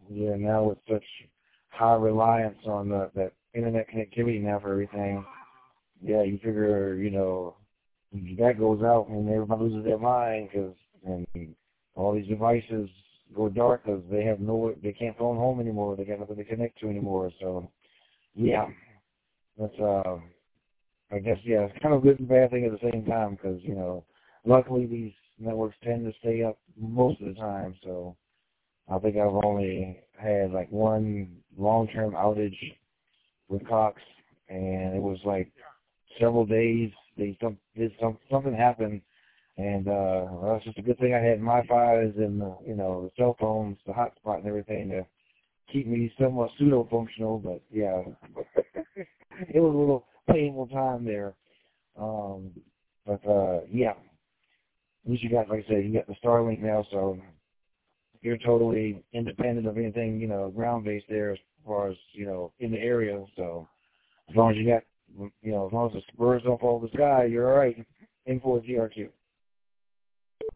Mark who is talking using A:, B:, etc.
A: Yeah, now with such high reliance on that internet connectivity now for everything, yeah, you figure, that goes out and everybody loses their mind because and all these devices go dark because they can't phone home anymore. They got nothing to connect to anymore. So, yeah, that's I guess, yeah, it's kind of a good and bad thing at the same time because, luckily these networks tend to stay up most of the time. So I think I've only had like one long-term outage with Cox, and it was like several days. Something happened, and well, it's just a good thing I had MiFi's and the cell phones, the hotspot, and everything to keep me somewhat pseudo-functional. But yeah, it was a little painful time there. But yeah, at least you got, like I said, you got the Starlink now, so you're totally independent of anything, ground-based there as far as, in the area. So as long as you got, as long as the birds don't fall the sky, you're all right. In for GRQ.